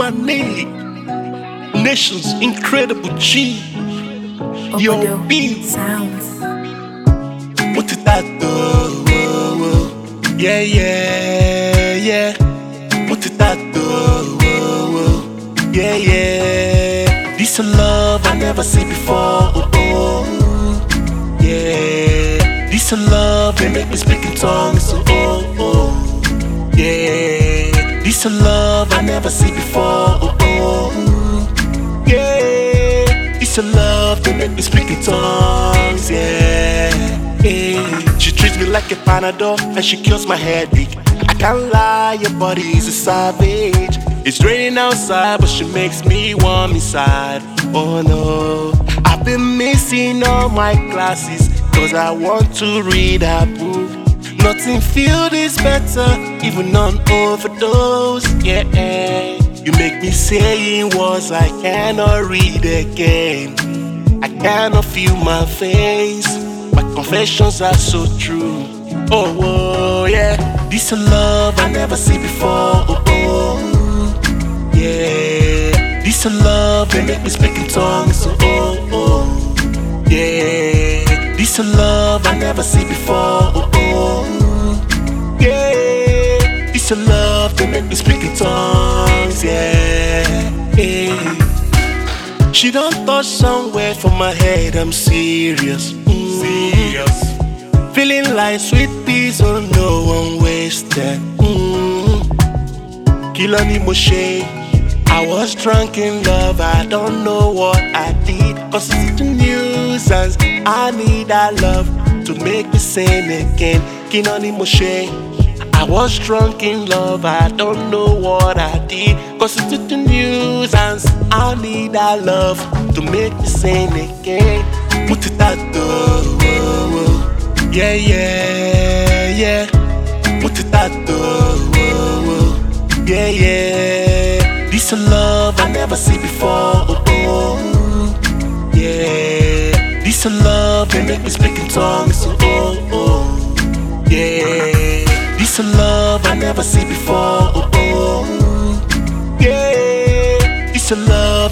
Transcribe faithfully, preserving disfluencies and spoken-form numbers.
my name. Nation's incredible G. Yo, Obodo B. Sounds. What did that do? Yeah, yeah, yeah. What did that do? Yeah, yeah. This a love I never seen before. Oh, oh. Yeah. This a love they make me speak in tongues. Oh, oh, oh. Yeah. This a love I never seen before. Oh, oh. Yeah. This a love they make me speak in tongues. Yeah. Yeah. She treats me like a Panadol and she cures my headache. I can't lie, your body is a savage. It's raining outside, but she makes me warm inside. Oh no, I've been missing all my classes, cause I want to read her book. Nothing feel this better, even on overdose. Yeah, you make me saying words I cannot read again. I cannot feel my face. My confessions are so true. Oh, oh yeah, this a love I never see before. Oh, oh yeah, this a love they make me speak in tongues. Oh, oh, oh yeah, this a love I never see before. Oh, oh yeah, this a love they make me speak in tongues. Yeah, yeah. She don't touch somewhere for my head. I'm serious. Mm. Serious. Feeling like sweet peas, oh no one wasted. Mm. Kilo ni mo ṣe. I was drunk in love, I don't know what I did. Cause it's a nuisance, I need that love to make me sane again. Kilo ni mo ṣe. I was drunk in love, I don't know what I did. Cause it's a nuisance, I need that love to make me sane again. What did that do? Yeah, yeah, yeah. What did that do? Yeah, yeah. This a love I never see before. Oh, oh. Yeah. This a love they make me speak in tongues. Oh, oh, oh. Yeah. This a love I never see before. Oh, oh. Yeah. This a love